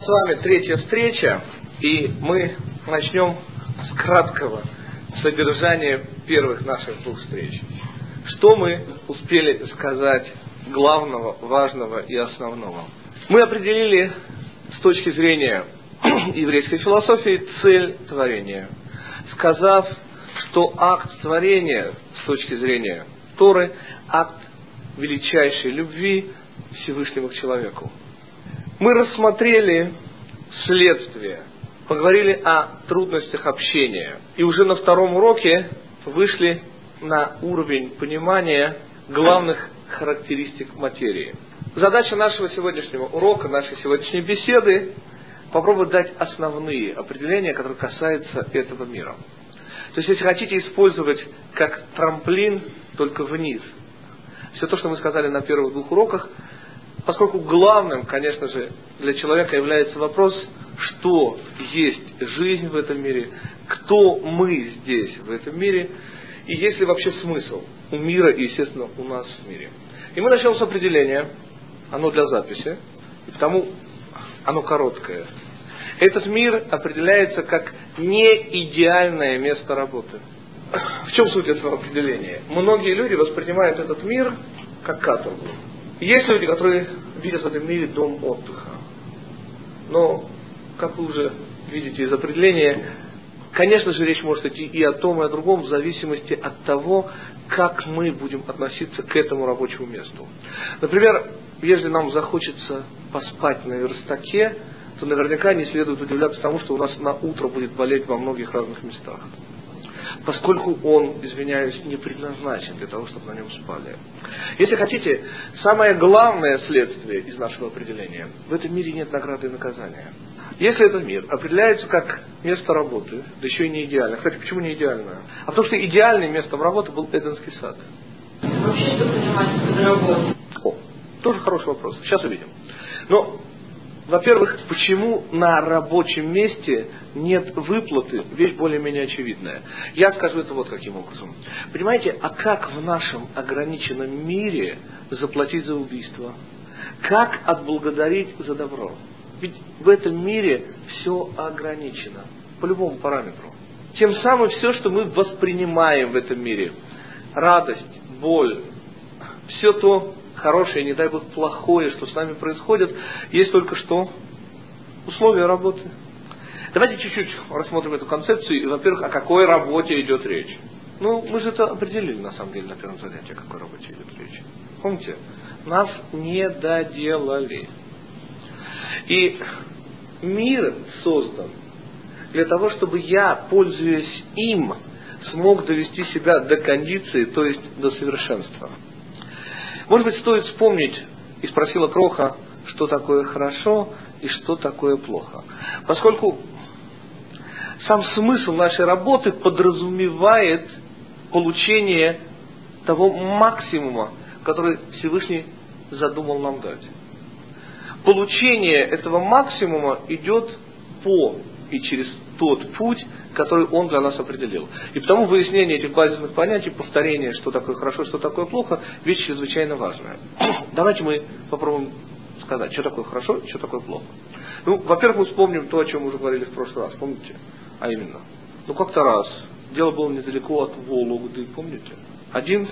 С вами третья встреча, и мы начнем с краткого содержания первых наших двух встреч. Что мы успели сказать главного, важного и основного? Мы определили с точки зрения еврейской философии цель творения, сказав, что акт творения с точки зрения Торы – акт величайшей любви Всевышнего к человеку. Мы рассмотрели следствие, поговорили о трудностях общения. И уже на втором уроке вышли на уровень понимания главных характеристик материи. Задача нашего сегодняшнего урока, нашей сегодняшней беседы – попробовать дать основные определения, которые касаются этого мира. То есть, если хотите использовать как трамплин, только вниз. Все то, что мы сказали на первых двух уроках, поскольку главным, конечно же, для человека является вопрос, что есть жизнь в этом мире, кто мы здесь, в этом мире, и есть ли вообще смысл у мира и, естественно, у нас в мире. И мы начнем с определения, оно для записи, и потому оно короткое. Этот мир определяется как неидеальное место работы. В чем суть этого определения? Многие люди воспринимают этот мир как каторгу. Есть люди, которые видят в этом мире дом отдыха. Но, как вы уже видите из определения, конечно же, речь может идти и о том, и о другом, в зависимости от того, как мы будем относиться к этому рабочему месту. Например, если нам захочется поспать на верстаке, то наверняка не следует удивляться тому, что у нас на утро будет болеть во многих разных местах. Поскольку он, извиняюсь, не предназначен для того, чтобы на нем спали. Если хотите, самое главное следствие из нашего определения: в этом мире нет награды и наказания. Если этот мир определяется как место работы, да еще и не идеальное. Кстати, почему не идеальное? А потому что идеальным местом работы был Эденский сад. Вообще, что понимать под работой? Тоже хороший вопрос. Сейчас увидим. Но, во-первых, почему на рабочем месте нет выплаты, вещь более-менее очевидная. Я скажу это вот каким образом. Понимаете, а как в нашем ограниченном мире заплатить за убийство? Как отблагодарить за добро? Ведь в этом мире все ограничено, по любому параметру. Тем самым все, что мы воспринимаем в этом мире, радость, боль, все то хорошее, не дай бог плохое, что с нами происходит, есть только что условия работы. Давайте чуть-чуть рассмотрим эту концепцию. И, во-первых, о какой работе идет речь. Мы же это определили, на самом деле, на первом занятии, о какой работе идет речь. Помните? Нас не доделали. И мир создан для того, чтобы я, пользуясь им, смог довести себя до кондиции, то есть до совершенства. Может быть, стоит вспомнить, и спросила Кроха, что такое хорошо и что такое плохо. Поскольку сам смысл нашей работы подразумевает получение того максимума, который Всевышний задумал нам дать. Получение этого максимума идет по и через тот путь, который он для нас определил. И потому выяснение этих базисных понятий, повторение, что такое хорошо, что такое плохо, вещь чрезвычайно важная. Давайте мы попробуем сказать, что такое хорошо, что такое плохо. Во-первых, мы вспомним то, о чем мы уже говорили в прошлый раз, помните? А именно, как-то раз, дело было недалеко от Вологды, помните? Один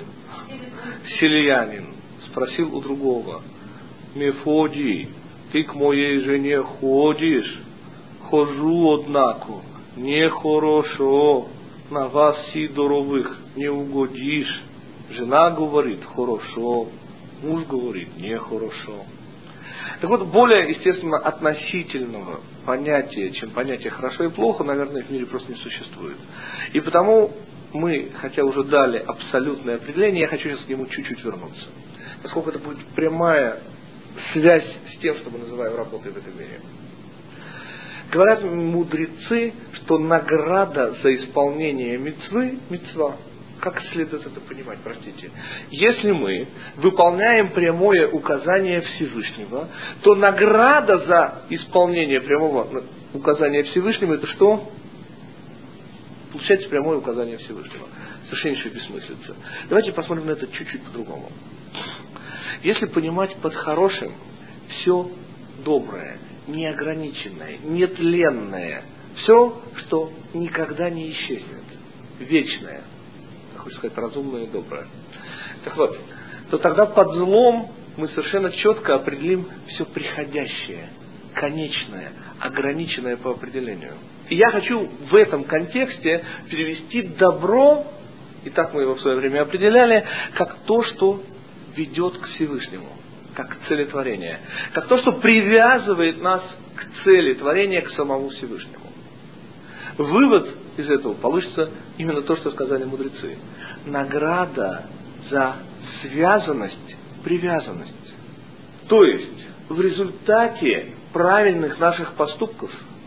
селянин спросил у другого: «Мефодий, ты к моей жене ходишь?» «Хожу, однако, нехорошо, на вас, Сидоровых, не угодишь». Жена говорит: «Хорошо», муж говорит: «Нехорошо». Так вот, более, естественно, относительного понятия, чем понятие «хорошо» и «плохо», наверное, в мире просто не существует. И потому мы, хотя уже дали абсолютное определение, я хочу сейчас к нему чуть-чуть вернуться. Поскольку это будет прямая связь с тем, что мы называем работой в этом мире. Говорят мудрецы, что награда за исполнение мицвы – мицва. Как следует это понимать, простите? Если мы выполняем прямое указание Всевышнего, то награда за исполнение прямого указания Всевышнего – это что? Получается прямое указание Всевышнего. Совершеннейшая бессмыслица. Давайте посмотрим на это чуть-чуть по-другому. Если понимать под хорошим все доброе неограниченное, нетленное. Все, что никогда не исчезнет. Вечное. Хочется сказать, разумное и доброе. Так вот, то тогда под злом мы совершенно четко определим все приходящее, конечное, ограниченное по определению. И я хочу в этом контексте перевести добро, и так мы его в свое время определяли, как то, что ведет к Всевышнему, как целетворение, как то, что привязывает нас к цели творения, к самому Всевышнему. Вывод из этого получится именно то, что сказали мудрецы. Награда за связанность, привязанность. То есть, в результате правильных наших поступков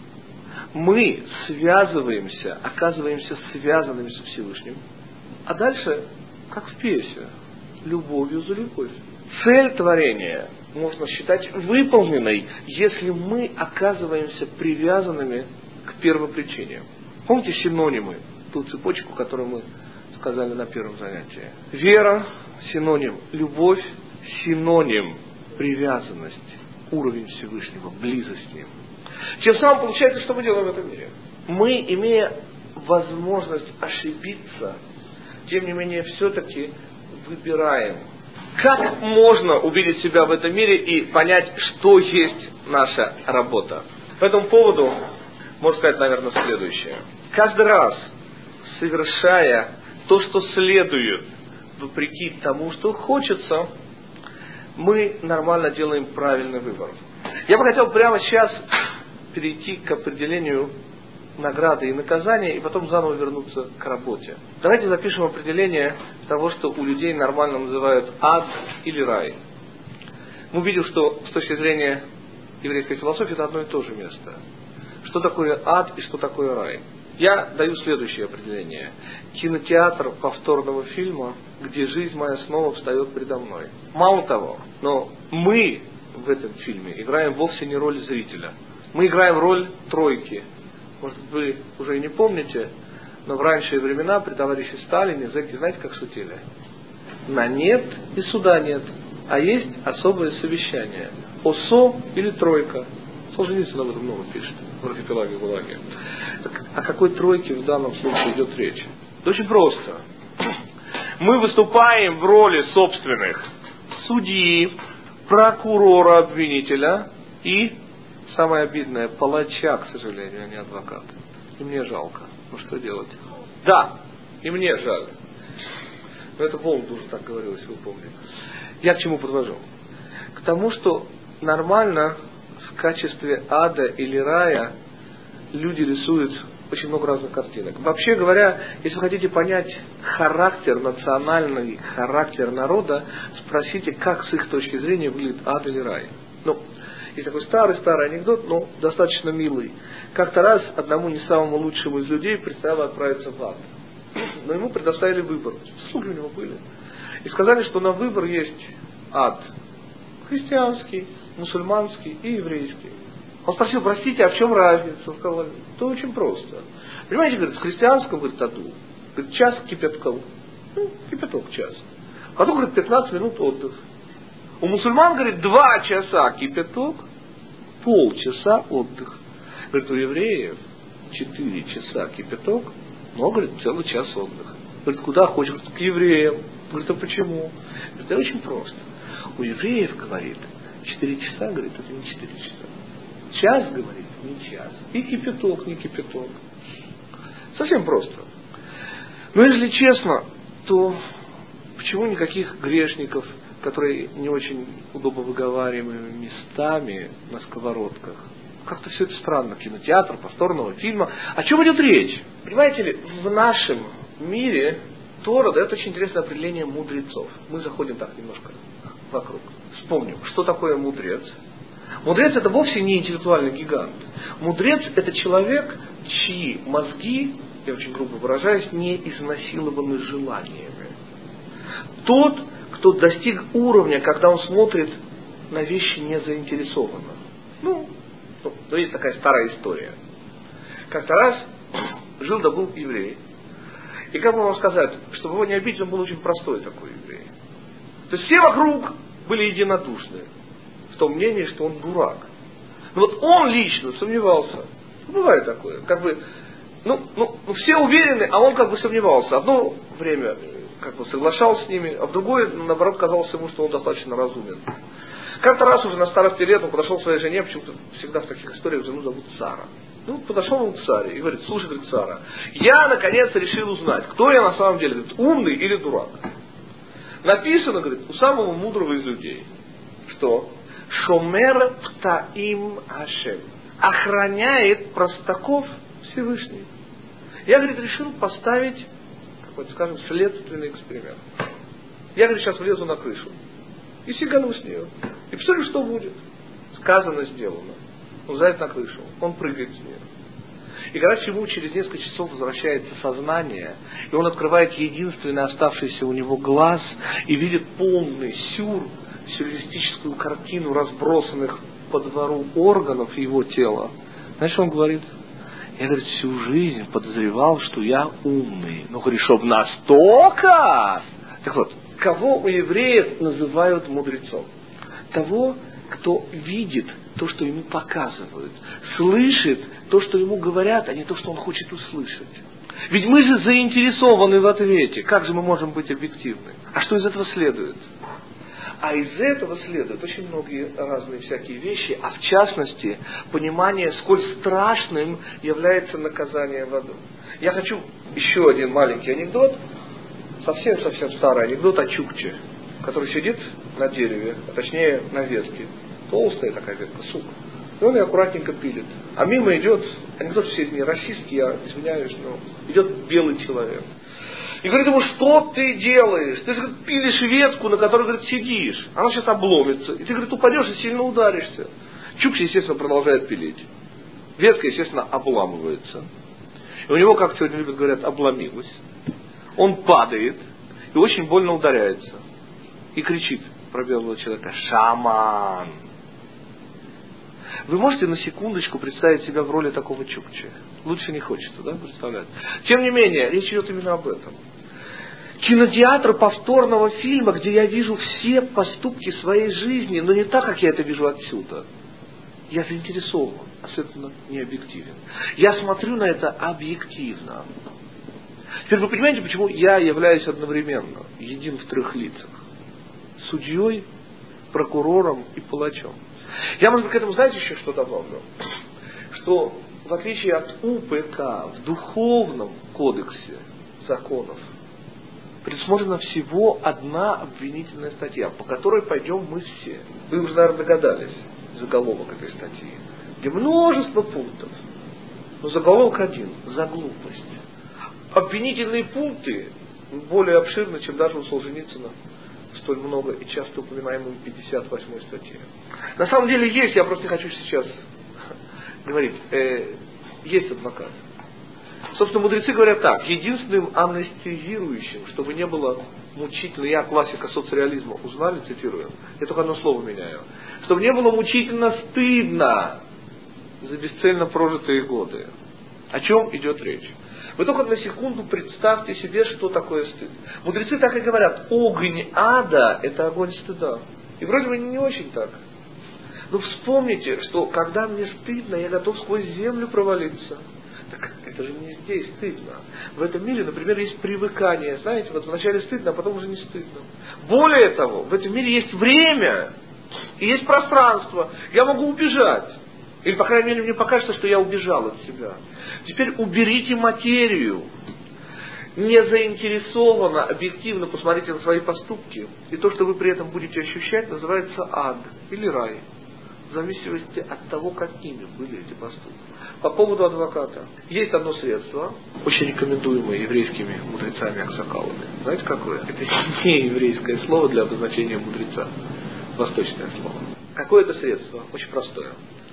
мы связываемся, оказываемся связанными со Всевышним. А дальше, как в пьесе, любовью за любовь. Цель творения можно считать выполненной, если мы оказываемся привязанными к первопричине. Помните синонимы, ту цепочку, которую мы сказали на первом занятии? Вера – синоним, любовь – синоним, привязанность, уровень Всевышнего, близость с Ним. Тем самым получается, что мы делаем в этом мире. Мы, имея возможность ошибиться, тем не менее, все-таки выбираем. Как можно увидеть себя в этом мире и понять, что есть наша работа? По этому поводу можно сказать, наверное, следующее. Каждый раз, совершая то, что следует, вопреки тому, что хочется, мы нормально делаем правильный выбор. Я бы хотел прямо сейчас перейти к определению награды и наказания, и потом заново вернуться к работе. Давайте запишем определение того, что у людей нормально называют ад или рай. Мы видим, что с точки зрения еврейской философии это одно и то же место. Что такое ад и что такое рай? Я даю следующее определение. Кинотеатр повторного фильма, где жизнь моя снова встает предо мной. Мало того, но мы в этом фильме играем вовсе не роль зрителя. Мы играем роль тройки. Может, вы уже и не помните, но в ранние времена при товарище Сталине зэки, знаете, как шутили? На нет и суда нет, а есть особое совещание. ОСО или тройка. Солженицын об этом много пишет в архипелаге ГУЛАГе. О какой тройке в данном случае идет речь? Это очень просто. Мы выступаем в роли собственных судьи, прокурора, обвинителя и, самое обидное, палача, к сожалению, а не адвоката. И мне жалко. Ну что делать? Да, и мне жаль. Но это Волн тоже так говорил, если вы помните. Я к чему подвожу? К тому, что нормально в качестве ада или рая люди рисуют очень много разных картинок. Вообще говоря, если вы хотите понять характер национальный, характер народа, спросите, как с их точки зрения выглядит ад или рай. Ну, есть такой старый анекдот, но достаточно милый. Как-то раз одному не самому лучшему из людей предстояло отправиться в ад. Но ему предоставили выбор. Слуги у него были. И сказали, что на выбор есть ад. Христианский, мусульманский и еврейский. Он спросил, простите, а в чем разница? Он сказал, это очень просто. Понимаете, говорит, в христианском, говорит, аду, говорит, час кипятков. Ну, кипяток час. Потом, говорит, 15 минут отдых. У мусульман, говорит, 2 часа кипяток, полчаса отдых. Говорит, у евреев 4 часа кипяток, но, говорит, целый час отдыха. Говорит, куда хочешь? Говорит, к евреям. Говорит, а почему? Говорит, это очень просто. У евреев, говорит, 4 часа, говорит, это не 4 часа. Час, говорит, не час. И кипяток, не кипяток. Совсем просто. Но если честно, то почему никаких грешников, которые не очень удобно выговариваемыми местами на сковородках? Как-то все это странно. Кинотеатр, повторного фильма. О чем идет речь? Понимаете ли, в нашем мире Тора дает очень интересное определение мудрецов. Мы заходим так немножко вокруг. Вспомним, что такое мудрец. Мудрец это вовсе не интеллектуальный гигант. Мудрец это человек, чьи мозги, я очень грубо выражаюсь, не изнасилованы желаниями. Тот, кто достиг уровня, когда он смотрит на вещи не заинтересованно. Ну, есть такая старая история. Как-то раз жил-да был еврей. И как бы вам сказать, чтобы его не обидеть, он был очень простой такой еврей. То есть все вокруг были единодушны в том мнении, что он дурак. Но вот он лично сомневался. Бывает такое. Все уверены, а он сомневался. Одно время соглашался с ними, а в другое, наоборот, казалось ему, что он достаточно разумен. Как-то раз уже на старости лет он подошел к своей жене, почему-то всегда в таких историях жену зовут Сара. Подошел он к Саре и говорит: слушай, говорит, Сара, я наконец решил узнать, кто я на самом деле, говорит, умный или дурак. Написано, говорит, у самого мудрого из людей, что Шомер Птаим Ашем, охраняет простаков Всевышний. Я, говорит, решил поставить, следственный эксперимент. Я, говорит, сейчас влезу на крышу и сигану с нее. И посмотрю, что будет. Сказано, сделано. Он залез на крышу, он прыгает с нее. И когда ему через несколько часов возвращается сознание, и он открывает единственный оставшийся у него глаз и видит полный сюрреалистическую картину разбросанных по двору органов его тела, знаешь, что он говорит? Я, говорит, всю жизнь подозревал, что я умный. Говорит, чтоб настолько! Так вот, кого у евреев называют мудрецом? Того, кто видит то, что ему показывают, слышит то, что ему говорят, а не то, что он хочет услышать. Ведь мы же заинтересованы в ответе. Как же мы можем быть объективны? А что из этого следует? А из этого следуют очень многие разные всякие вещи, а в частности, понимание, сколь страшным является наказание в аду. Я хочу еще один маленький анекдот, совсем-совсем старый анекдот о Чукче, который сидит на дереве, а точнее на ветке. Толстая такая ветка, сук. И он ее аккуратненько пилит. А мимо идет, анекдот все не российский, я извиняюсь, но идет белый человек. И говорит ему: что ты делаешь? Ты же, пилишь ветку, на которой, говорит, сидишь. Она сейчас обломится. И ты, говорит, упадешь и сильно ударишься. Чукча, естественно, продолжает пилить. Ветка, естественно, обламывается. И у него, как сегодня любят говорят, обломилась. Он падает и очень больно ударяется. И кричит про белого человека: шаман! Вы можете на секундочку представить себя в роли такого Чукчи? Лучше не хочется, да, представлять? Тем не менее, речь идет именно об этом. Кинотеатр повторного фильма, где я вижу все поступки своей жизни, но не так, как я это вижу отсюда. Я заинтересован, абсолютно не объективен. Я смотрю на это объективно. Теперь вы понимаете, почему я являюсь одновременно един в трех лицах? Судьей, прокурором и палачом. Я, может быть, к этому, знаете, еще что добавлю? Что в отличие от УПК, в духовном кодексе законов предусмотрена всего одна обвинительная статья, по которой пойдем мы все. Вы уже, наверное, догадались заголовок этой статьи, где множество пунктов. Но заголовок один – за глупость. Обвинительные пункты более обширны, чем даже у Солженицына столь много и часто упоминаемой 58-й статье. На самом деле есть, я просто не хочу сейчас говорить, есть адвокат. Собственно, мудрецы говорят так: единственным анестезирующим, чтобы не было мучительно, я классика соцреализма, узнали, цитирую, я только одно слово меняю, чтобы не было мучительно стыдно за бесцельно прожитые годы. О чем идет речь? Вы только на секунду представьте себе, что такое стыд. Мудрецы так и говорят: огонь ада – это огонь стыда. И вроде бы не очень так. Но вспомните, что когда мне стыдно, я готов сквозь землю провалиться. Так это же не здесь стыдно. В этом мире, например, есть привыкание. Знаете, вот вначале стыдно, а потом уже не стыдно. Более того, в этом мире есть время и есть пространство. Я могу убежать. Или, по крайней мере, мне покажется, что я убежал от себя. Теперь уберите материю. Не заинтересованно, объективно посмотрите на свои поступки. И то, что вы при этом будете ощущать, называется ад или рай. В зависимости от того, какими были эти поступки. По поводу адвоката. Есть одно средство, очень рекомендуемое еврейскими мудрецами Аксакалами. Знаете какое? Это не еврейское слово для обозначения мудреца. Восточное слово. Какое это средство? Очень простое.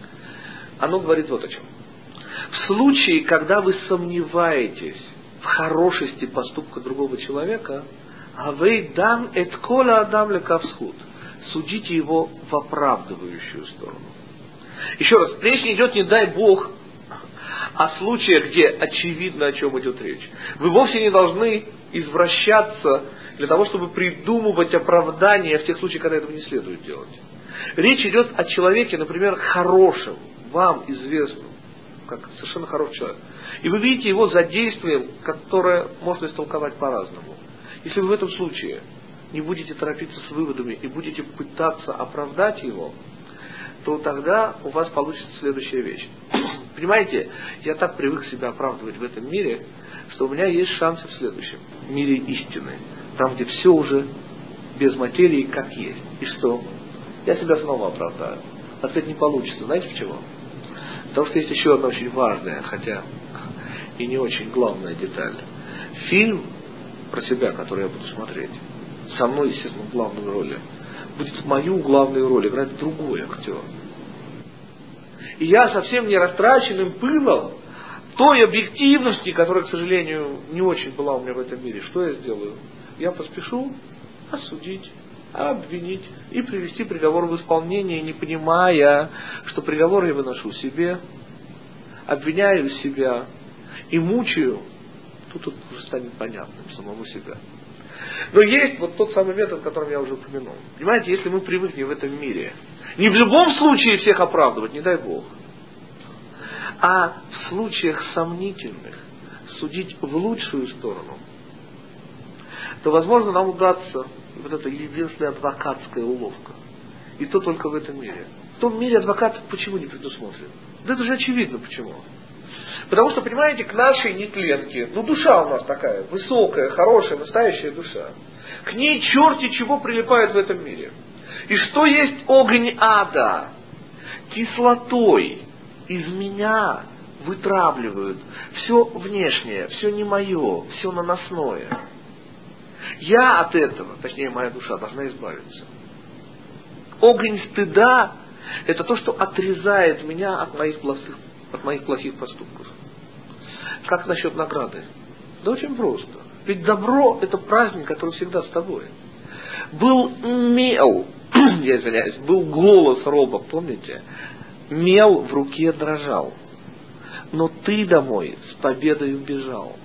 Оно говорит вот о чем. В случае, когда вы сомневаетесь в хорошести поступка другого человека, авейдан эт кола адам лекавсхуд. Судите его в оправдывающую сторону. Еще раз, речь не идет, не дай Бог, о случаях, где очевидно, о чем идет речь. Вы вовсе не должны извращаться для того, чтобы придумывать оправдания в тех случаях, когда этого не следует делать. Речь идет о человеке, например, хорошем, вам известном, как совершенно хороший человек. И вы видите его за действием, которое можно истолковать по-разному. Если вы в этом случае не будете торопиться с выводами и будете пытаться оправдать его, то тогда у вас получится следующая вещь. Понимаете, я так привык себя оправдывать в этом мире, что у меня есть шансы в следующем мире истины. Там, где все уже без материи, как есть. И что? Я себя снова оправдаю. А это не получится. Знаете почему? Потому что есть еще одна очень важная, хотя и не очень главная деталь. Фильм про себя, который я буду смотреть, со мной, естественно, в главной роли, будет мою главную роль играть другой актер. И я совсем не растраченным пылом той объективности, которая, к сожалению, не очень была у меня в этом мире, что я сделаю? Я поспешу осудить, обвинить и привести приговор в исполнение, не понимая, что приговор я выношу себе, обвиняю себя и мучаю. Тут уже станет понятным самому себя. Но есть вот тот самый метод, о котором я уже упомянул. Понимаете, если мы привыкнем в этом мире не в любом случае всех оправдывать, не дай Бог, а в случаях сомнительных судить в лучшую сторону, то, возможно, нам удастся вот эта единственная адвокатская уловка. И то только в этом мире. В том мире адвокат почему не предусмотрен? Да это же очевидно почему. Потому что, понимаете, к нашей нетленке, душа у нас такая, высокая, хорошая, настоящая душа. К ней черти чего прилипает в этом мире. И что есть огонь ада? Кислотой из меня вытравливают все внешнее, все не мое, все наносное. Я от этого, точнее моя душа, должна избавиться. Огонь стыда – это то, что отрезает меня от моих плохих поступков. Как насчет награды? Да очень просто. Ведь добро – это праздник, который всегда с тобой. Был мел, я извиняюсь, был голос роба, помните? Мел в руке дрожал. Но ты домой с победой убежал.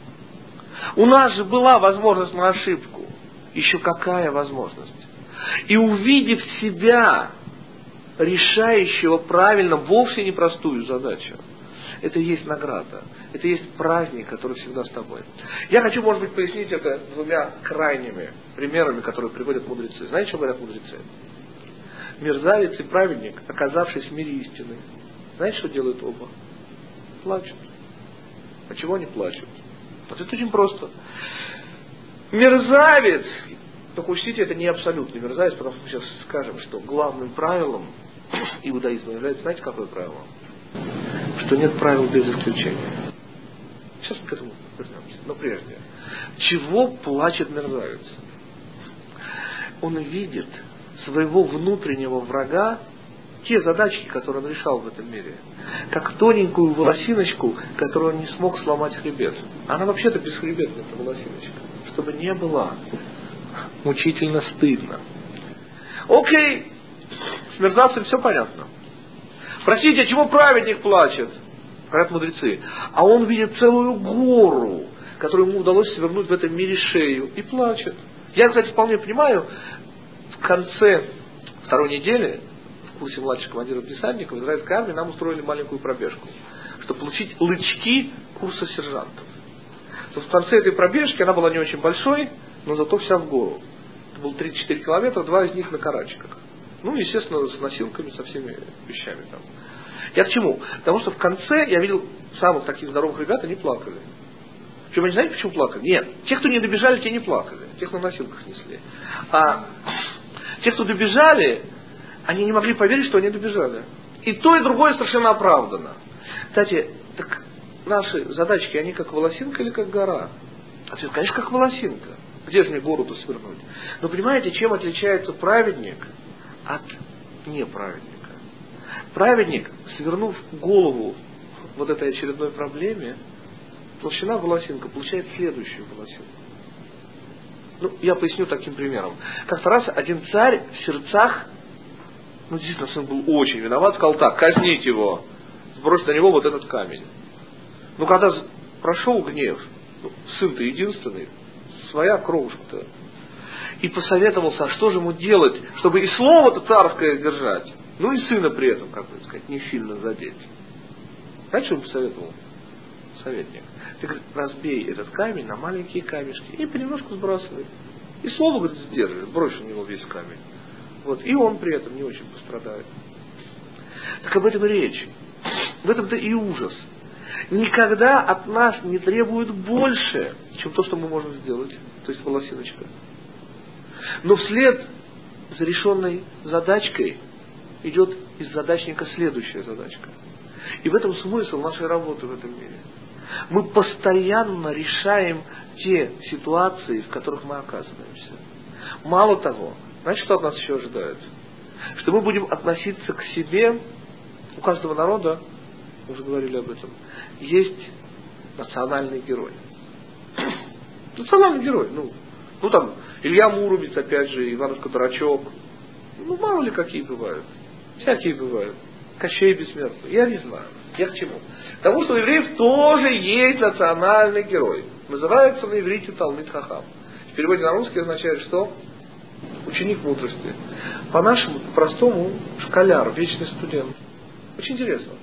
У нас же была возможность на ошибку. Еще какая возможность? И увидев себя, решающего правильно вовсе непростую задачу, это и есть награда. Это и есть праздник, который всегда с тобой. Я хочу, может быть, пояснить это двумя крайними примерами, которые приводят мудрецы. Знаете, что говорят мудрецы? Мерзавец и праведник, оказавшись в мире истины, знаете, что делают оба? Плачут. А чего они плачут? Вот это очень просто. Мерзавец, только учтите, это не абсолютный мерзавец, потому что мы сейчас скажем, что главным правилом иудаизма является, знаете, какое правило? Что нет правил без исключения. Сейчас мы к этому вернемся. Но прежде. Чего плачет мерзавец? Он видит своего внутреннего врага, те задачки, которые он решал в этом мире, как тоненькую волосиночку, которую он не смог сломать хребет. Она вообще-то бесхребетная, эта волосиночка. Чтобы не было мучительно стыдно. Окей, с мерзавцем все понятно. Простите, а чего праведник плачет? Говорят мудрецы. А он видит целую гору, которую ему удалось свернуть в этом мире шею, и плачет. Я, кстати, вполне понимаю, в конце второй недели, в курсе младших командиров десантников, в израильской армии нам устроили маленькую пробежку, чтобы получить лычки курса сержантов. То в конце этой пробежки, она была не очень большой, но зато вся в гору. Это было 34 километра, 2 из них на карачках. Естественно, с носилками, со всеми вещами там. Я к чему? Потому что в конце я видел самых таких здоровых ребят, они плакали. Причем они знаете, почему плакали? Нет. Те, кто не добежали, те не плакали. Тех на носилках несли. А те, кто добежали, они не могли поверить, что они добежали. И то, и другое совершенно оправдано. Кстати, так наши задачки, они как волосинка или как гора? Ответ, конечно, как волосинка. Где же мне гору-то свернуть? Но понимаете, чем отличается праведник от неправедника? Праведник, свернув голову вот этой очередной проблеме, толщина волосинка получает следующую волосинку. Я поясню таким примером. Как-то раз один царь в сердцах, действительно, сын был очень виноват, сказал так: казнить его, сбросить на него вот этот камень. Когда прошел гнев, сын-то единственный, своя кровушка-то. и посоветовался, а что же ему делать, чтобы и слово-то царское держать, ну и сына при этом, как бы сказать, не сильно задеть. Знаете, что он посоветовал? Советник. Ты, говорит, разбей этот камень на маленькие камешки и понемножку сбрасывай. И слово, говорит, сдерживай, брось на него весь камень. Вот. И он при этом не очень пострадает. Так об этом и речь. В этом-то и ужас. Никогда от нас не требуют больше, чем то, что мы можем сделать. То есть волосиночка. Но вслед за решенной задачкой идет из задачника следующая задачка. И в этом смысл нашей работы в этом мире. Мы постоянно решаем те ситуации, в которых мы оказываемся. Мало того, знаете, что от нас еще ожидает? Что мы будем относиться к себе, у каждого народа, мы уже говорили об этом, есть национальный герой. Национальный герой. Ну там, Илья Муромец, опять же, Иванушка Дурачок. Ну, мало ли какие бывают. Всякие бывают. Кощей Бессмертный. Я не знаю. Я к чему? К тому, что у евреев тоже есть национальный герой. Называется на иврите Талмид Хахам. В переводе на русский означает, что? Ученик мудрости. По-нашему, по-простому, школяр, вечный студент. Очень интересно.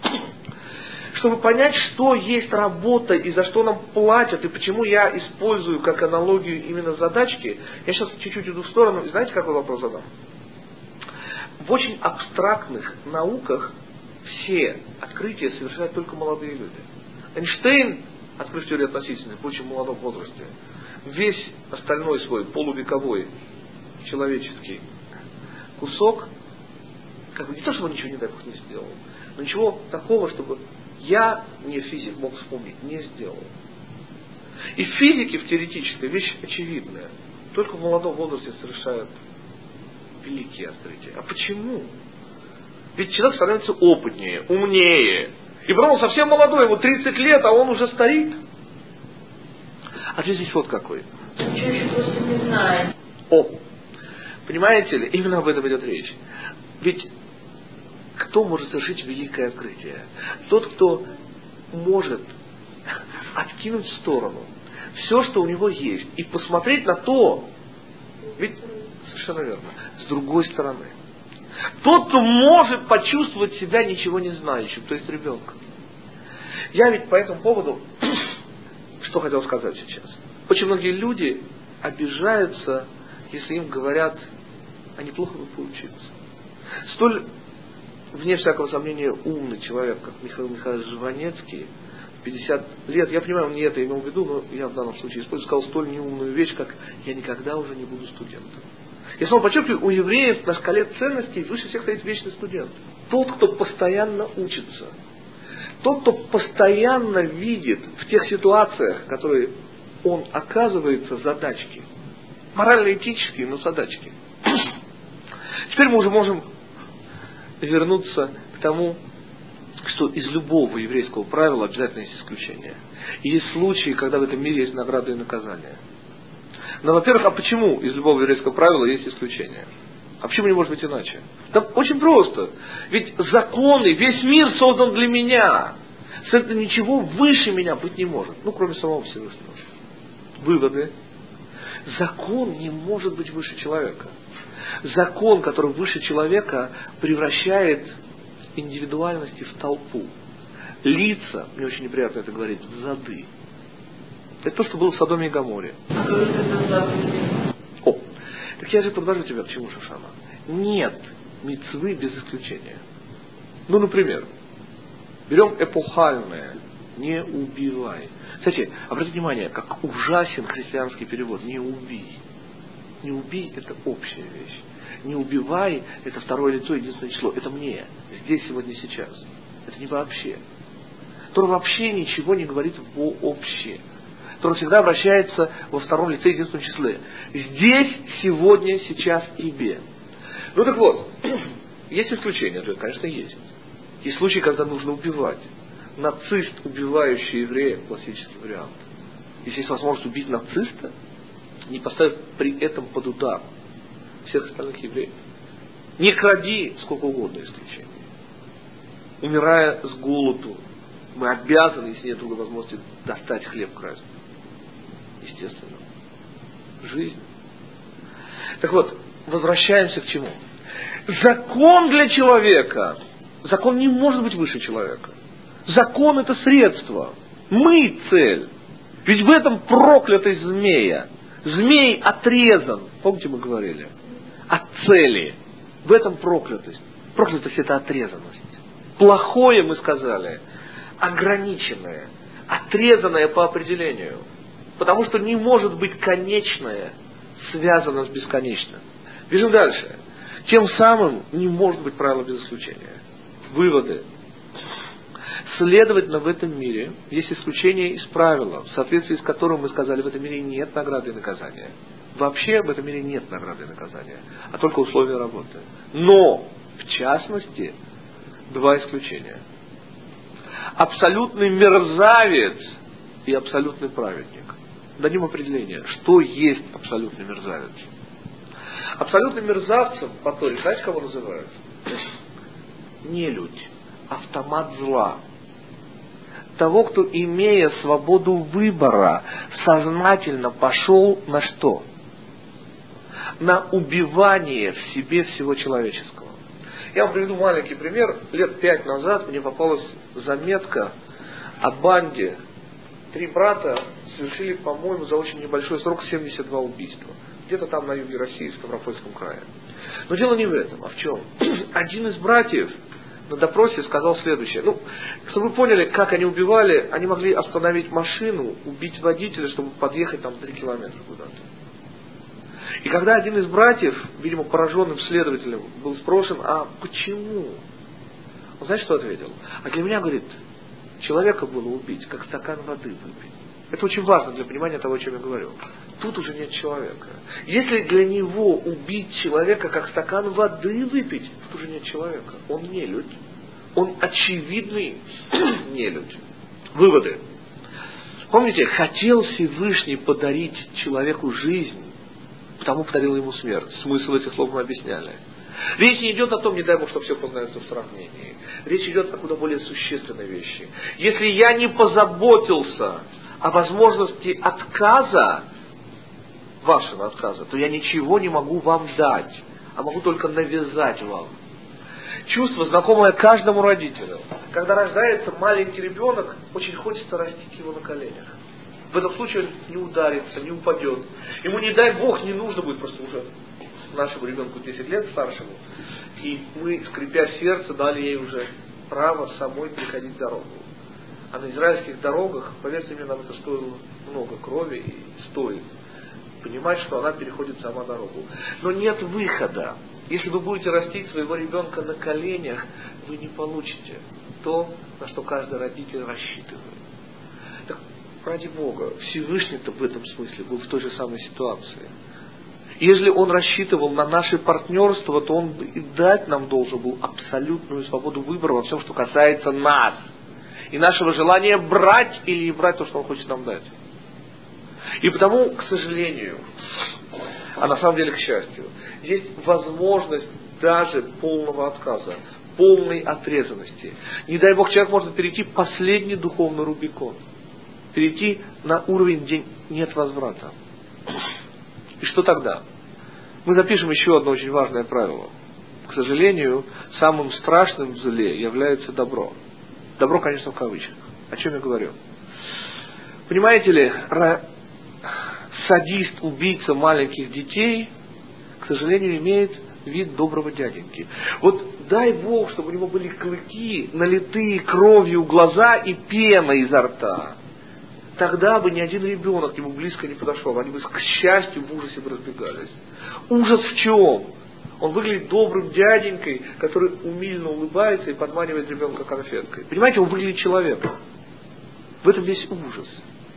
Чтобы понять, что есть работа и за что нам платят, и почему я использую как аналогию именно задачки, я сейчас чуть-чуть иду в сторону, и знаете, какой вопрос задам? В очень абстрактных науках все открытия совершают только молодые люди. Эйнштейн открыл теорию относительности в очень молодом возрасте. Весь остальной свой полувековой человеческий кусок, как бы не то, чтобы он ничего, не дай бог, не сделал, но ничего такого, чтобы я, не физик, мог вспомнить, не сделал. И в физике, в теоретической, вещь очевидная. Только в молодом возрасте совершают великие открытия. А почему? Ведь человек становится опытнее, умнее. И потом он совсем молодой, ему 30 лет, а он уже старик. Ответ здесь вот какой. Чаще просто не знаю. Понимаете ли, именно об этом идет речь. Ведь кто может совершить великое открытие? Тот, кто может откинуть в сторону все, что у него есть, и посмотреть на то, ведь, совершенно верно, с другой стороны. Тот, кто может почувствовать себя ничего не знающим, то есть ребенком. Я ведь по этому поводу, что хотел сказать сейчас. Очень многие люди обижаются, если им говорят, а неплохо бы поучиться. Столь, вне всякого сомнения, умный человек, как Михаил Михайлович Жванецкий, 50 лет, я понимаю, он не это имел в виду, но я в данном случае использую, сказал столь неумную вещь, как «я никогда уже не буду студентом». Я снова подчеркиваю, у евреев на шкале ценностей выше всех стоит вечный студент. Тот, кто постоянно учится. Тот, кто постоянно видит в тех ситуациях, в которые он оказывается, задачки. Морально-этические, но задачки. Теперь мы уже можем вернуться к тому, что из любого еврейского правила обязательно есть исключения. И есть случаи, когда в этом мире есть награды и наказания. Но, во-первых, а почему из любого еврейского правила есть исключения? А почему не может быть иначе? Да очень просто. Ведь законы, весь мир создан для меня. Соответственно, ничего выше меня быть не может. Ну, кроме самого Всевышнего. Выводы. Закон не может быть выше человека. Закон, который выше человека, превращает индивидуальности в толпу. Лица, мне очень неприятно это говорить, в зады. Это то, что было в Содоме и Гоморе. Так я же подвожу тебя к чему, Шушана. Нет мицвы без исключения. Ну, например, берем эпохальное «не убивай». Кстати, обратите внимание, как ужасен христианский перевод «не убий». Не убий – это общая вещь. Не убивай – это второе лицо, единственное число. Это мне, здесь, сегодня, сейчас. Это не вообще. Тора вообще ничего не говорит вообще. Тора всегда обращается во втором лице, единственном числе. Здесь, сегодня, сейчас, тебе. Ну так вот, есть исключения, то, конечно, есть. Есть случаи, когда нужно убивать. Нацист, убивающий еврея, классический вариант. Если есть возможность убить нациста, не поставив при этом под удар всех остальных евреев. Не кради, сколько угодно исключений. Умирая с голоду, мы обязаны, если нет другой возможности, достать хлеб красть. Естественно. Жизнь. Так вот, возвращаемся к чему? Закон для человека, закон не может быть выше человека. Закон это средство. Мы цель. Ведь в этом проклятый змея. Змей отрезан. Помните, мы говорили? От цели. В этом проклятость. Проклятость это отрезанность. Плохое, мы сказали, ограниченное, отрезанное по определению. Потому что не может быть конечное связано с бесконечным. Бежим дальше. Тем самым не может быть правила без исключения. Выводы. Следовательно, в этом мире есть исключение из правила, в соответствии с которым мы сказали, в этом мире нет награды и наказания. Вообще в этом мире нет награды и наказания, а только условия работы. Но, в частности, два исключения. Абсолютный мерзавец и абсолютный праведник. Дадим определение, что есть абсолютный мерзавец. Абсолютным мерзавцем по Торе, знаете, кого называют? Нелюдь, автомат зла. Того, кто, имея свободу выбора, сознательно пошел на что? На убивание в себе всего человеческого. Я вам приведу маленький пример. Лет 5 назад мне попалась заметка о банде. 3 брата совершили, по-моему, за очень небольшой срок 72 убийства. Где-то там на юге России, в Ставропольском крае. Но дело не в этом, а в чем? Один из братьев на допросе сказал следующее. Чтобы вы поняли, как они убивали, они могли остановить машину, убить водителя, чтобы подъехать там 3 километра куда-то. И когда один из братьев, видимо, пораженным следователем, был спрошен, а почему? Он знаете, что ответил? А для меня, говорит, человека было убить, как стакан воды выпить. Это очень важно для понимания того, о чем я говорю. Тут уже нет человека. Если для него убить человека, как стакан воды выпить, тут уже нет человека. Он нелюдь. Он очевидный нелюдь. Выводы. Помните, хотел Всевышний подарить человеку жизнь, потому подарил ему смерть. Смысл этих слов мы объясняли. Речь не идет о том, не дай Бог, что все познается в сравнении. Речь идет о куда более существенной вещи. Если я не позаботился о возможности отказа, вашего отказа, то я ничего не могу вам дать, а могу только навязать вам. Чувство, знакомое каждому родителю. Когда рождается маленький ребенок, очень хочется растить его на коленях. В этом случае он не ударится, не упадет. Ему, не дай Бог, не нужно будет, просто уже нашему ребенку 10 лет старшему, и мы, скрипя сердце, дали ей уже право самой переходить дорогу. А на израильских дорогах, поверьте мне, нам это стоило много крови и стоит понимать, что она переходит сама дорогу. Но нет выхода. Если вы будете растить своего ребенка на коленях, вы не получите то, на что каждый родитель рассчитывает. Так, ради Бога, Всевышний-то в этом смысле был в той же самой ситуации. Если он рассчитывал на наше партнерство, то он и дать нам должен был абсолютную свободу выбора во всем, что касается нас. И нашего желания брать или не брать то, что он хочет нам дать. И потому, к сожалению, а на самом деле к счастью, есть возможность даже полного отказа, полной отрезанности. Не дай Бог, человек может перейти последний духовный Рубикон. Перейти на уровень, где нет возврата. И что тогда? Мы запишем еще одно очень важное правило. К сожалению, самым страшным в зле является добро. Добро, конечно, в кавычках. О чем я говорю? Понимаете ли, садист, убийца маленьких детей, к сожалению, имеет вид доброго дяденьки. Вот дай Бог, чтобы у него были клыки, налитые кровью глаза и пена изо рта. Тогда бы ни один ребенок к нему близко не подошел. Они бы, к счастью, в ужасе бы разбегались. Ужас в чем? Он выглядит добрым дяденькой, который умильно улыбается и подманивает ребенка конфеткой. Понимаете, он выглядит человеком. В этом весь ужас.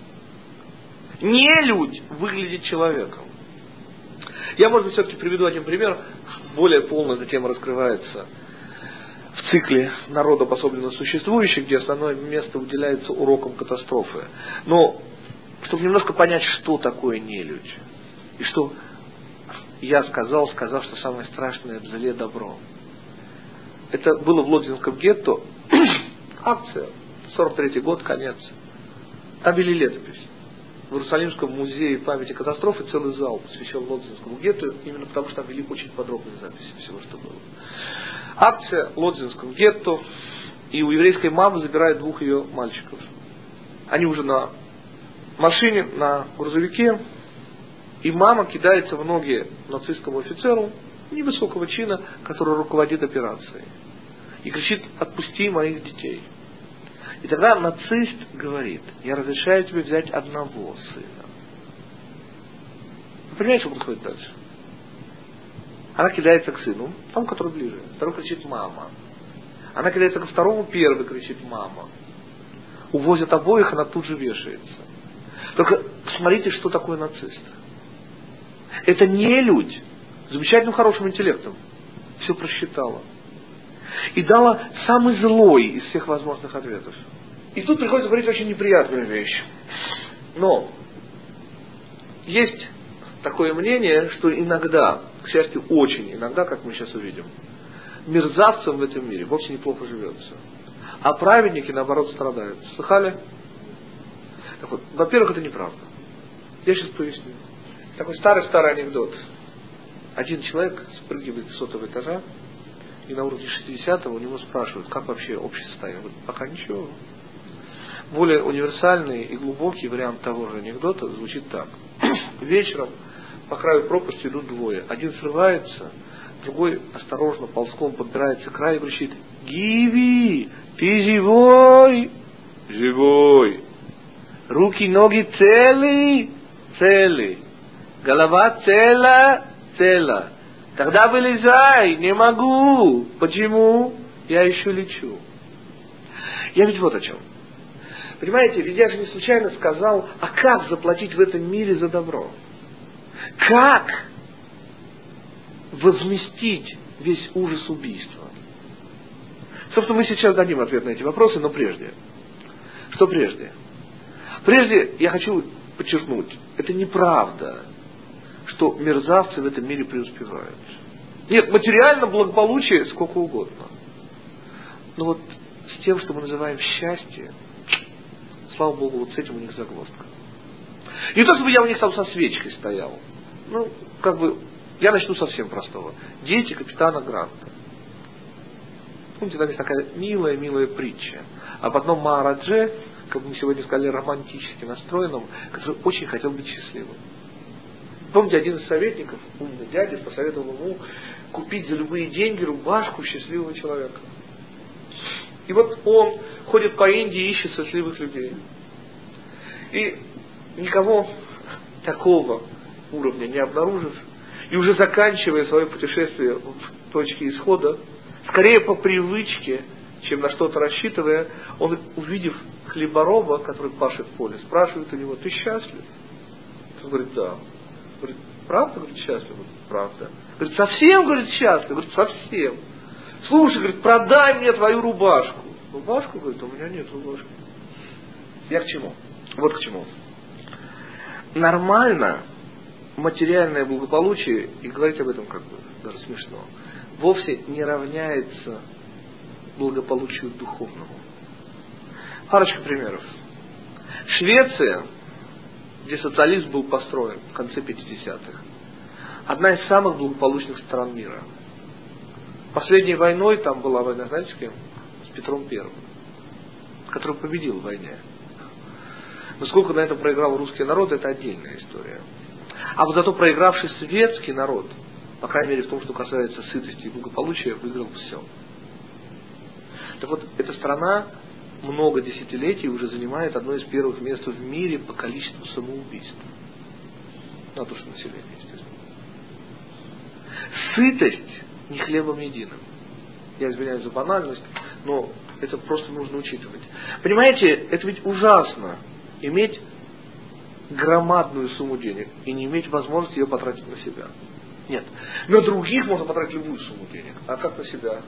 Нелюдь выглядит человеком. Я, может быть, все-таки приведу один пример. Более полно эта тема раскрывается в цикле «Народ обособленно существующий», где основное место уделяется урокам катастрофы. Но, чтобы немножко понять, что такое нелюдь, и что я сказав, что самое страшное в зле добро. Это было в Лодзинском гетто. Акция. 43-й год, конец. Там вели летопись. в Иерусалимском музее памяти катастрофы целый зал посвящен Лодзинскому гетту, именно потому что там вели очень подробные записи всего, что было. Акция в Лодзинском гетту, и у еврейской мамы забирают 2 ее мальчиков. Они уже на машине, на грузовике, и мама кидается в ноги нацистскому офицеру невысокого чина, который руководит операцией, и кричит: «Отпусти моих детей». И тогда нацист говорит: «Я разрешаю тебе взять одного сына». Вы понимаете, что происходит дальше? Она кидается к сыну, тому, который ближе. Второй кричит: «Мама». Она кидается ко второму, первый кричит: «Мама». Увозят обоих, она тут же вешается. Только смотрите, что такое нацист. Это не людь с замечательным хорошим интеллектом. Все просчитала. И дала самый злой из всех возможных ответов. И тут приходится говорить очень неприятную вещь. Но есть такое мнение, что иногда, к счастью, очень иногда, как мы сейчас увидим, мерзавцам в этом мире вовсе неплохо живется. А праведники, наоборот, страдают. Слыхали? Так вот, во-первых, это неправда. Я сейчас поясню. Такой старый-старый анекдот. Один человек спрыгивает с 100-го этажа, и на уровне 60-го у него спрашивают, как вообще общее состояние. Он говорит: пока ничего. Более универсальный и глубокий вариант того же анекдота звучит так. Вечером по краю пропасти идут двое. Один срывается, другой осторожно ползком подбирается к краю и кричит: «Гиви, ты живой?» «Живой». «Руки, ноги целы?» «Целы». «Голова цела?» «Цела». «Тогда вылезай». «Не могу». «Почему?» «Я еще лечу». Я ведь вот о чем. Понимаете, ведь я же не случайно сказал, а как заплатить в этом мире за добро? Как возместить весь ужас убийства? Собственно, мы сейчас дадим ответ на эти вопросы, но прежде. Что прежде? Прежде я хочу подчеркнуть, это неправда, что мерзавцы в этом мире преуспевают. Нет, материально благополучие сколько угодно. Но вот с тем, что мы называем счастье, слава Богу, вот с этим у них загвоздка. Не то, чтобы я у них там со свечкой стоял. Ну, как бы, я начну со совсем простого. Дети капитана Гранта. Помните, там есть такая милая притча об одном Махарадже, как мы сегодня сказали, романтически настроенном, который очень хотел быть счастливым. Помните, один из советников, умный дядя, посоветовал ему купить за любые деньги рубашку счастливого человека. И вот он ходит по Индии и ищет счастливых людей. И никого такого уровня не обнаружив, и уже заканчивая свое путешествие в точке исхода, скорее по привычке, чем на что-то рассчитывая, он, увидев хлебороба, который пашет в поле, спрашивает у него: «Ты счастлив?» Он говорит: «Да». Говорит: «Правда?» Говорит: «Счастлив». Говорит: «Правда». Говорит: «Совсем?» Говорит: «Счастлив». Говорит: «Совсем». «Слушай, говорит, продай мне твою рубашку». «Рубашку?» Говорит: «У меня нет рубашки». Я к чему? Вот к чему. Нормально материальное благополучие, и говорить об этом как бы даже смешно, вовсе не равняется благополучию духовному. Парочка примеров. Швеция, где социализм был построен в конце 50-х, одна из самых благополучных стран мира. Последней войной там была война, знаете, с кем? С Петром Первым, который победил в войне. Но сколько на этом проиграл русский народ, это отдельная история. А вот зато проигравший светский народ, по крайней мере в том, что касается сытости и благополучия, выиграл все. Так вот, эта страна много десятилетий уже занимает одно из первых мест в мире по количеству самоубийств. На душу населения, естественно. Сытость не хлебом единым. Я извиняюсь за банальность, но это просто нужно учитывать. Понимаете, это ведь ужасно иметь громадную сумму денег и не иметь возможности ее потратить на себя. Нет. На других можно потратить любую сумму денег. А как на себя?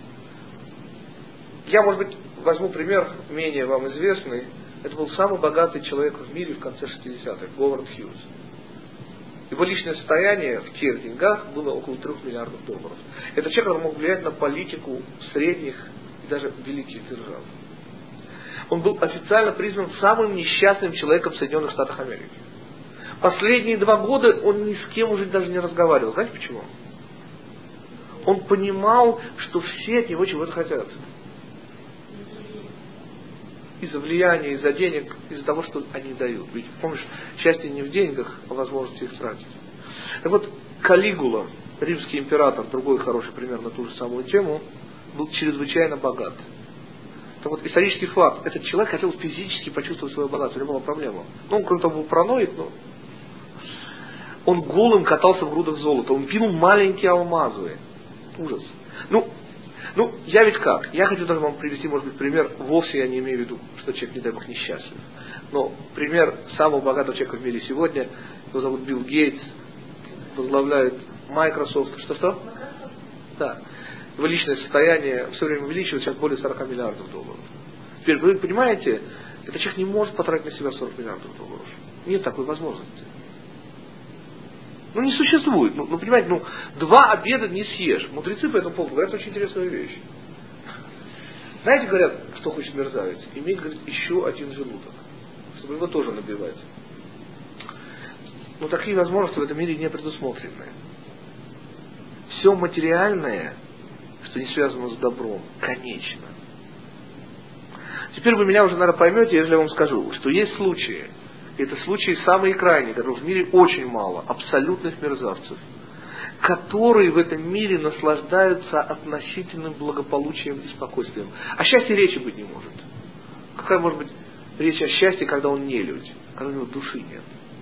Я, может быть, возьму пример, менее вам известный. Это был самый богатый человек в мире в конце 60-х, Говард Хьюз. Его личное состояние в тех деньгах было около $3 миллиардов. Это человек, который мог влиять на политику средних и даже великих держав. Он был официально признан самым несчастным человеком в Соединенных Штатах Америки. Последние 2 года он ни с кем уже даже не разговаривал. Знаете почему? Он понимал, что все от него чего-то хотят. Из-за влияния, из-за денег, из-за того, что они дают. Ведь, помнишь, счастье не в деньгах, а в возможности их тратить. Так вот, Калигула, римский император, другой хороший пример на ту же самую тему, был чрезвычайно богат. Так вот, исторический факт. Этот человек хотел физически почувствовать свое богатство. У него была проблема. Ну, он, кроме того, был параноик, но он голым катался в грудах золота. Он пил маленькие алмазы. Ужас. Ну, я ведь как? Я хочу даже вам привести, может быть, пример. Вовсе я не имею в виду, что человек, не дай бог, несчастлив. Но пример самого богатого человека в мире сегодня, его зовут Билл Гейтс, возглавляет Microsoft. Что? Да. Его личное состояние все время увеличивается, сейчас более 40 миллиардов долларов. Теперь, вы понимаете, этот человек не может потратить на себя 40 миллиардов долларов. Нет такой возможности. Не существует. Понимаете, 2 обеда не съешь. Мудрецы по этому поводу говорят очень интересную вещь. Знаете, говорят, что хочет мерзавец? Иметь, говорит, еще один желудок, чтобы его тоже набивать. Но такие возможности в этом мире не предусмотрены. Все материальное, что не связано с добром, конечно. Теперь вы меня уже, наверное, поймете, если я вам скажу, что есть случаи, это случаи самые крайние, которых в мире очень мало, абсолютных мерзавцев, которые в этом мире наслаждаются относительным благополучием и спокойствием. О счастье речи быть не может. Какая может быть речь о счастье, когда он нелюдь, когда у него души нет?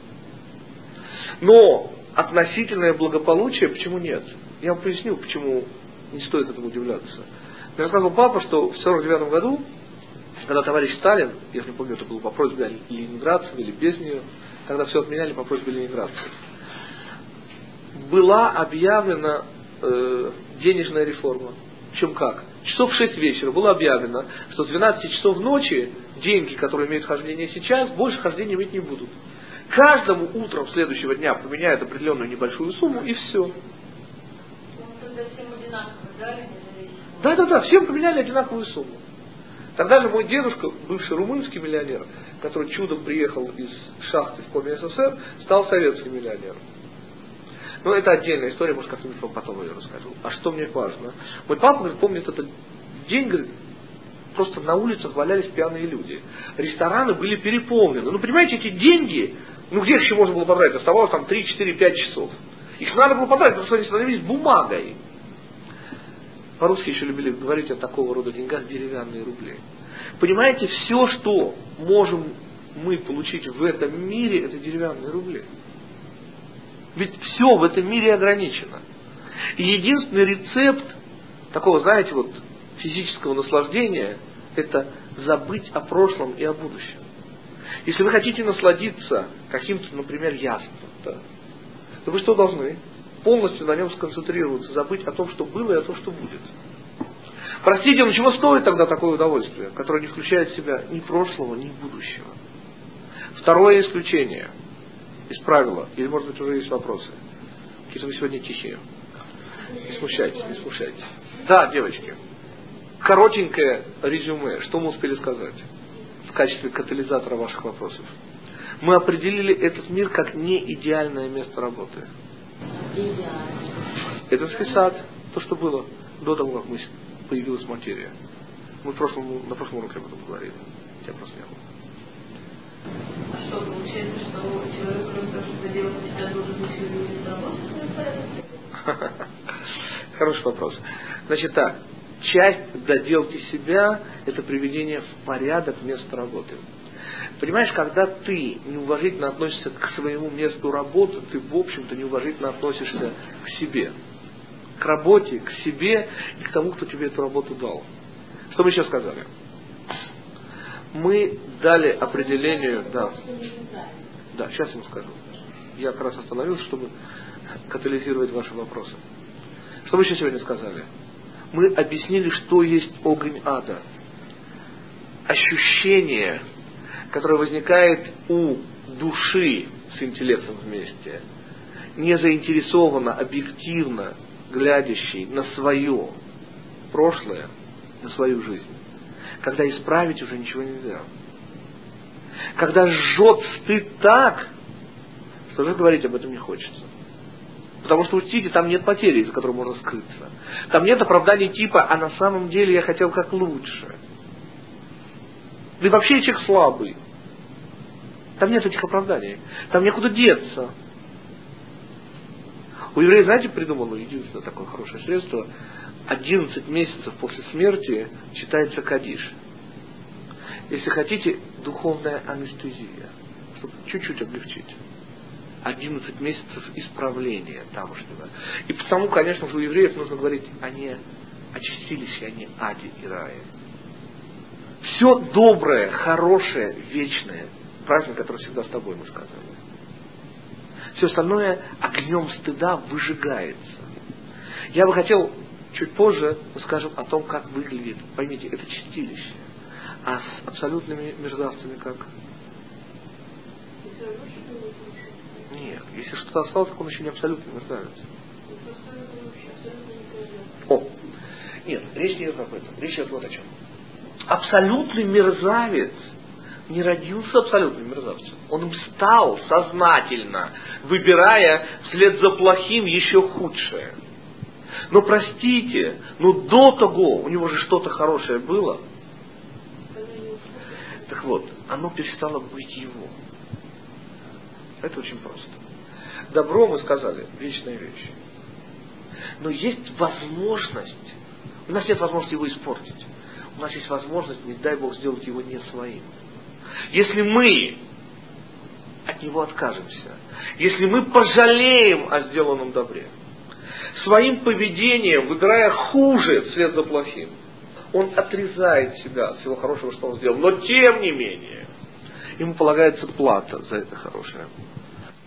Но относительное благополучие, почему нет? Я вам поясню, почему не стоит этому удивляться. Мне рассказывал папа, что в 1949 году, когда товарищ Сталин, я не помню, это было по просьбе ленинградцев или без нее, когда все отменяли по просьбе ленинградцев, была объявлена денежная реформа. Причем как? Часов в 6 вечера было объявлено, что с 12 часов ночи деньги, которые имеют хождение сейчас, больше хождения иметь не будут. Каждому утром следующего дня поменяют определенную небольшую сумму, и все. Тогда всем одинаково дали? Да, всем поменяли одинаковую сумму. Тогда же мой дедушка, бывший румынский миллионер, который чудом приехал из шахты в Коми СССР, стал советским миллионером. Но это отдельная история, может, как-нибудь вам потом ее расскажу. А что мне важно? Мой папа, говорит, помнит этот день, говорит, просто на улицах валялись пьяные люди. Рестораны были переполнены. Понимаете, эти деньги, где их еще можно было потратить? Оставалось там 3, 4, 5 часов. Их надо было потратить, потому что они становились бумагой. По-русски еще любили говорить о такого рода деньгах деревянные рубли. Понимаете, все, что можем мы получить в этом мире, это деревянные рубли. Ведь все в этом мире ограничено. И единственный рецепт такого, знаете, физического наслаждения, это забыть о прошлом и о будущем. Если вы хотите насладиться каким-то, например, яством, то вы что должны? Полностью на нем сконцентрироваться, забыть о том, что было, и о том, что будет. Простите, но чего стоит тогда такое удовольствие, которое не включает в себя ни прошлого, ни будущего? Второе исключение из правила, или, может быть, уже есть вопросы. Какие-то вы сегодня тихие. Не смущайтесь. Да, девочки. Коротенькое резюме. Что мы успели сказать в качестве катализатора ваших вопросов? Мы определили этот мир как не идеальное место работы. Это списать то, что было до того, как появилась материя. Мы на прошлом уроке об этом говорили. Тебя просто не было. А что, получается, что человек, кроме того, что делать себя, должен еще и работать? Хороший вопрос. Значит так, часть доделки себя – это приведение в порядок места работы. Понимаешь, когда ты неуважительно относишься к своему месту работы, ты, в общем-то, неуважительно относишься к себе. К работе, к себе и к тому, кто тебе эту работу дал. Что мы еще сказали? Мы дали определению... Да, сейчас я вам скажу. Я как раз остановился, чтобы катализировать ваши вопросы. Что мы еще сегодня сказали? Мы объяснили, что есть огонь ада. Ощущение, которое возникает у души с интеллектом вместе, не заинтересованно, объективно глядящий на свое прошлое, на свою жизнь. когда исправить уже ничего нельзя. Когда жжет стыд так, что уже говорить об этом не хочется. Потому что, учтите, там нет потери, из-за которой можно скрыться. Там нет оправданий типа, а на самом деле я хотел как лучше. Да и вообще я человек слабый. Там нет этих оправданий. Там некуда деться. У евреев, знаете, придумано единственное такое хорошее средство. 11 месяцев после смерти читается кадиш. Если хотите, духовная анестезия, чтобы чуть-чуть облегчить. 11 месяцев исправления тамошнего. И потому, конечно же, у евреев нужно говорить, они очистились, они ади и рае. Все доброе, хорошее, вечное. Праздник, который всегда с тобой, мы сказали. Все остальное огнем стыда выжигается. Я бы хотел, чуть позже мы скажем о том, как выглядит. Поймите, это чистилище. А с абсолютными мерзавцами как? Нет, если что-то осталось, так он еще не абсолютный мерзавец. О! Нет, речь не идет об этом. Речь идет вот о чем. Абсолютный мерзавец не родился абсолютным мерзавцем. Он им стал сознательно, выбирая вслед за плохим еще худшее. Но простите, до того у него же что-то хорошее было. Так вот, оно перестало быть его. Это очень просто. Добро, мы сказали, вечная вещь. Но есть возможность, у нас нет возможности его испортить. У нас есть возможность, не дай Бог, сделать его не своим. Если мы от него откажемся, если мы пожалеем о сделанном добре, своим поведением, выбирая хуже вслед за плохим, он отрезает себя от всего хорошего, что он сделал. Но тем не менее, ему полагается плата за это хорошее.